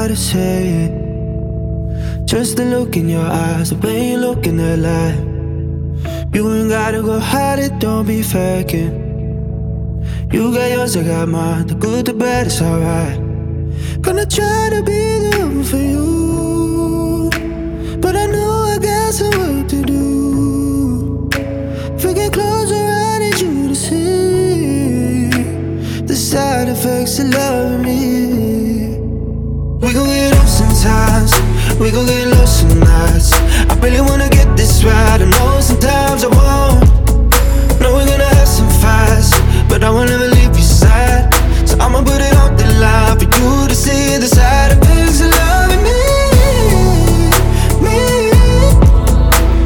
to say it. Just the look in your eyes, the way you look in that light. You ain't gotta go hide it, don't be faking. You got yours, I got mine. The good, the bad, it's alright. Gonna try to be the one for you, but I know I got some work to do. If we get closer, I need you to see the side effects of loving me. We gon' get up sometimes, we gon' get lost some nights. I really wanna